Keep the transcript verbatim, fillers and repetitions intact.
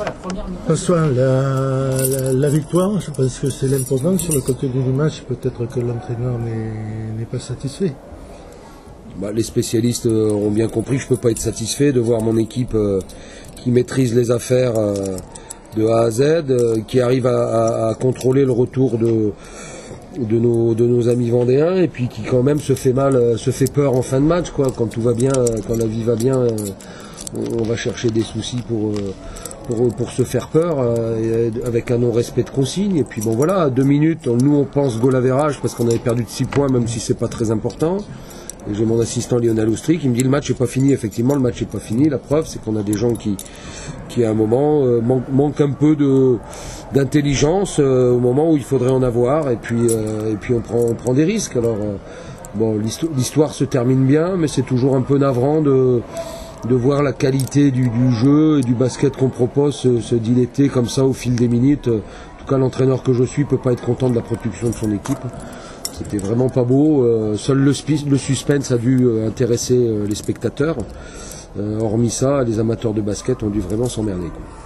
fois la première mi-temps. François, la, la, la victoire, je pense que c'est l'important. Sur le côté du match, peut-être que l'entraîneur n'est pas satisfait. Bah, les spécialistes ont bien compris que je ne peux pas être satisfait de voir mon équipe euh, qui maîtrise les affaires euh, de A à Z, euh, qui arrive à, à, à contrôler le retour de, de, nos, de nos amis vendéens, et puis qui quand même se fait mal, euh, se fait peur en fin de match, quoi. Quand tout va bien, euh, quand la vie va bien, euh, on, on va chercher des soucis pour, euh, pour, pour se faire peur, euh, et avec un non-respect de consigne. Et puis bon voilà, à deux minutes, on, nous on pense goal average parce qu'on avait perdu de six points, même si c'est pas très important. Et j'ai mon assistant Lionel Austri qui me dit le match n'est pas fini. Effectivement, le match n'est pas fini. La preuve, c'est qu'on a des gens qui, qui à un moment, euh, man manquent un peu de d'intelligence euh, au moment où il faudrait en avoir. Et puis, euh, et puis on prend, on prend des risques. Alors, euh, bon, l'histoire se termine bien, mais c'est toujours un peu navrant de, de voir la qualité du, du jeu et du basket qu'on propose se, se dilater comme ça au fil des minutes. En tout cas, l'entraîneur que je suis peut pas être content de la production de son équipe. C'était vraiment pas beau. Euh, seul le, le suspense a dû euh, intéresser euh, les spectateurs. Euh, hormis ça, les amateurs de basket ont dû vraiment s'emmerder.